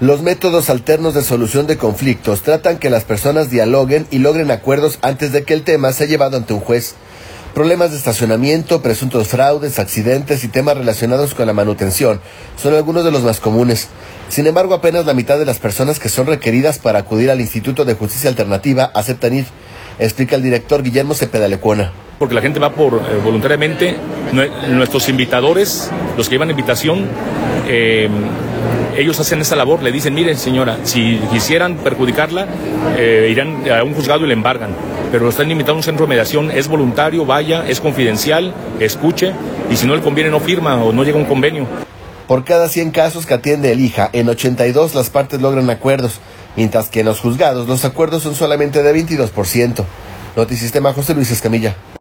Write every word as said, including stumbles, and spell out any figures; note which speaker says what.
Speaker 1: Los métodos alternos de solución de conflictos tratan que las personas dialoguen y logren acuerdos antes de que el tema sea llevado ante un juez. Problemas de estacionamiento, presuntos fraudes, accidentes y temas relacionados con la manutención son algunos de los más comunes. Sin embargo, apenas la mitad de las personas que son requeridas para acudir al Instituto de Justicia Alternativa aceptan ir, explica el director Guillermo Cepeda Lecuona.
Speaker 2: Porque la gente va por eh, voluntariamente, nuestros invitadores, los que llevan invitación, eh, ellos hacen esa labor, le dicen, miren señora, si quisieran perjudicarla, eh, irán a un juzgado y le embargan, pero están invitando a un centro de mediación, es voluntario, vaya, es confidencial, escuche, y si no le conviene no firma o no llega a un convenio.
Speaker 1: Por cada cien casos que atiende el I J A, en ochenta y dos las partes logran acuerdos, mientras que en los juzgados los acuerdos son solamente de veintidós por ciento. Notisistema, José Luis Escamilla.